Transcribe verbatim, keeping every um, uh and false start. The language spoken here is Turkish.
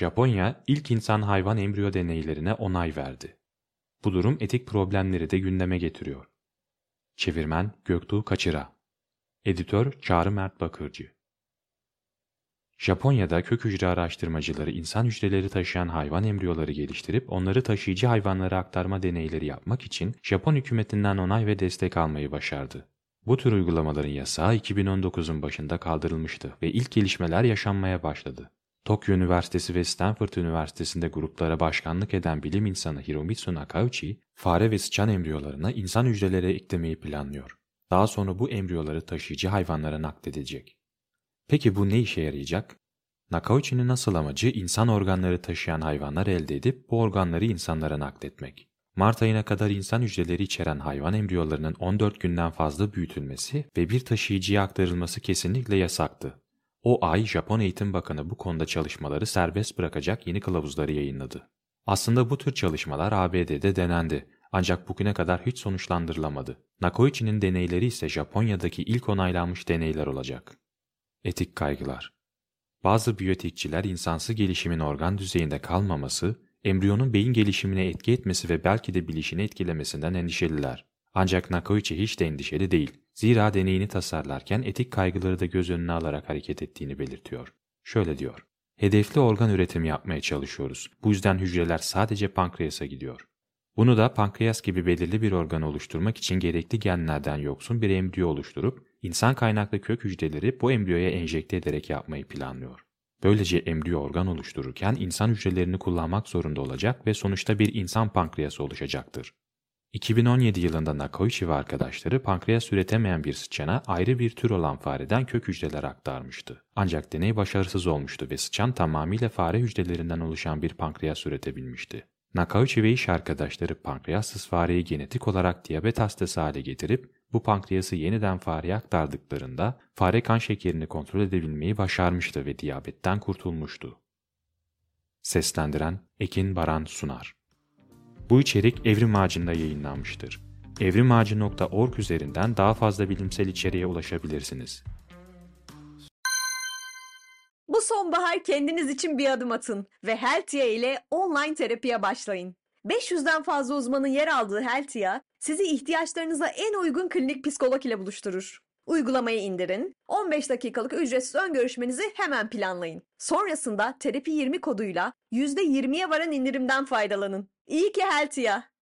Japonya ilk insan-hayvan embriyo deneylerine onay verdi. Bu durum etik problemleri de gündeme getiriyor. Çevirmen Göktuğ Kaçıra. Editör Çağrı Mert Bakırcı. Japonya'da kök hücre araştırmacıları insan hücreleri taşıyan hayvan embriyoları geliştirip onları taşıyıcı hayvanlara aktarma deneyleri yapmak için Japon hükümetinden onay ve destek almayı başardı. Bu tür uygulamaların yasağı iki bin on dokuzun başında kaldırılmıştı ve ilk gelişmeler yaşanmaya başladı. Tokyo Üniversitesi ve Stanford Üniversitesi'nde gruplara başkanlık eden bilim insanı Hiromitsu Nakauchi, fare ve sıçan embriyolarına insan hücreleri eklemeyi planlıyor. Daha sonra bu embriyoları taşıyıcı hayvanlara nakledecek. Peki bu ne işe yarayacak? Nakauchi'nin asıl amacı insan organları taşıyan hayvanlar elde edip bu organları insanlara nakletmek. Mart ayına kadar insan hücreleri içeren hayvan embriyolarının on dört günden fazla büyütülmesi ve bir taşıyıcıya aktarılması kesinlikle yasaktı. O ay Japon Eğitim Bakanı bu konuda çalışmaları serbest bırakacak yeni kılavuzları yayınladı. Aslında bu tür çalışmalar A B D'de denendi ancak bugüne kadar hiç sonuçlandırılamadı. Nakauchi'nin deneyleri ise Japonya'daki ilk onaylanmış deneyler olacak. Etik kaygılar. Bazı biyoetikçiler insansı gelişimin organ düzeyinde kalmaması, embriyonun beyin gelişimine etki etmesi ve belki de bilişini etkilemesinden endişeliler. Ancak Nakauchi hiç de endişeli değil. Zira deneyini tasarlarken etik kaygıları da göz önüne alarak hareket ettiğini belirtiyor. Şöyle diyor: hedefli organ üretimi yapmaya çalışıyoruz. Bu yüzden hücreler sadece pankreasa gidiyor. Bunu da pankreas gibi belirli bir organ oluşturmak için gerekli genlerden yoksun bir embriyo oluşturup insan kaynaklı kök hücreleri bu embriyoya enjekte ederek yapmayı planlıyor. Böylece embriyo organ oluştururken insan hücrelerini kullanmak zorunda olacak ve sonuçta bir insan pankreası oluşacaktır. iki bin on yedi yılında Nakauchi ve arkadaşları pankreas üretemeyen bir sıçana ayrı bir tür olan fareden kök hücreler aktarmıştı. Ancak deney başarısız olmuştu ve sıçan tamamıyla fare hücrelerinden oluşan bir pankreas üretebilmişti. Nakauchi ve iş arkadaşları pankreassız fareyi genetik olarak diyabet hastası hale getirip bu pankreası yeniden fareye aktardıklarında fare kan şekerini kontrol edebilmeyi başarmıştı ve diyabetten kurtulmuştu. Seslendiren Ekin Baran Sunar. Bu içerik Evrim Ağacı'nda yayınlanmıştır. evrimağacı nokta org üzerinden daha fazla bilimsel içeriğe ulaşabilirsiniz. Bu sonbahar kendiniz için bir adım atın ve Healthia ile online terapiye başlayın. beş yüzden fazla uzmanın yer aldığı Healthia, sizi ihtiyaçlarınıza en uygun klinik psikolog ile buluşturur. Uygulamayı indirin, on beş dakikalık ücretsiz ön görüşmenizi hemen planlayın. Sonrasında terapi yirmi koduyla yüzde yirmiye varan indirimden faydalanın. İyi ki Healthia.